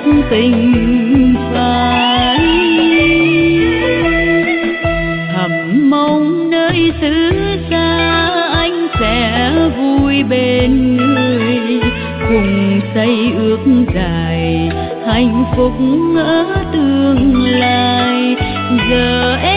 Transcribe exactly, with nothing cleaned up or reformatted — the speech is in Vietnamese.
tình phai. Thầm mong nơi xứ xa anh sẽ vui bên người, cùng xây ước dài hạnh phúc ở tương lai. Giờ em